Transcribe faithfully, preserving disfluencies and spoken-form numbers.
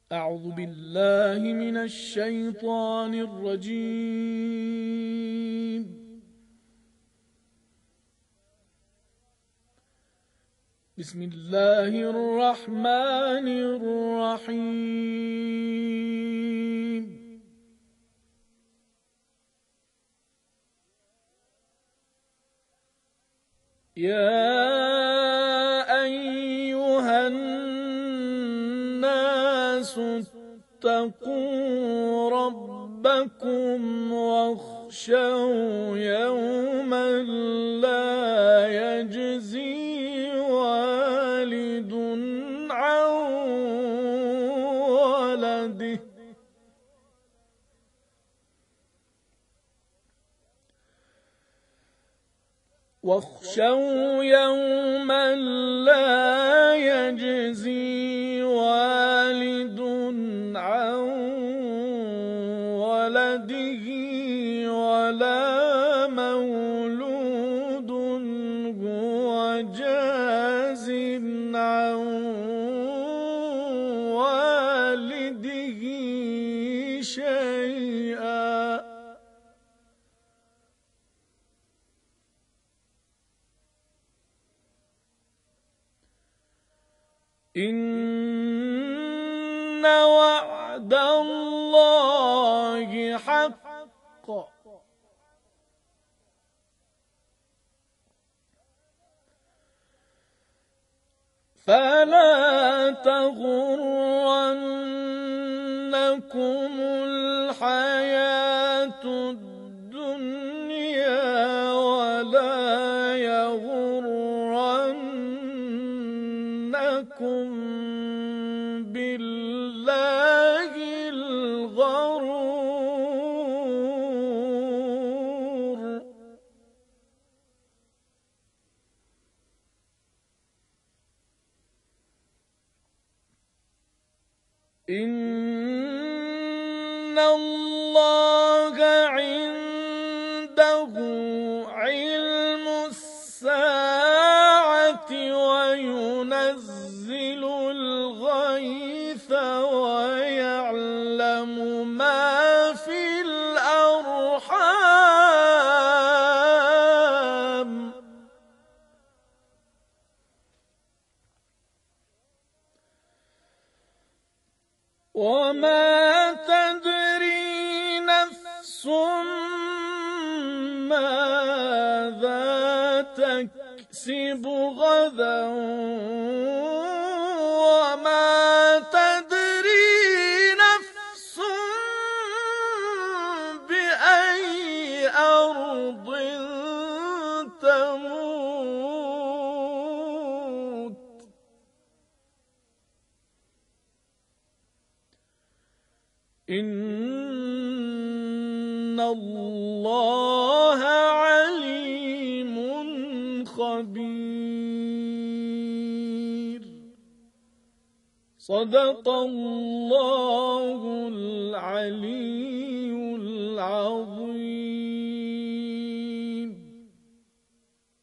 أعوذ بالله من الشيطان الرجيم. بسم الله الرحمن الرحيم. يا أيها الناس اتقوا ربكم واخشوا يوما لا يجزي والد عن ولده واخشوا يوما لا يجزي والد عن ولده ولا مولود هو جاز عن والده شيئا إن وعد الله حق فلا تغرنكم الحياة الدنيا ولا يغرنكم بالله الغرور إن الله عنده علم الساعة وينزل الغيث ويعلم ما في الأرحام وما تدري نفس ماذا تكسب غدا وما تدري نفس بأي أرض تموت إن الله عليم خبير. صدق الله العلي العظيم.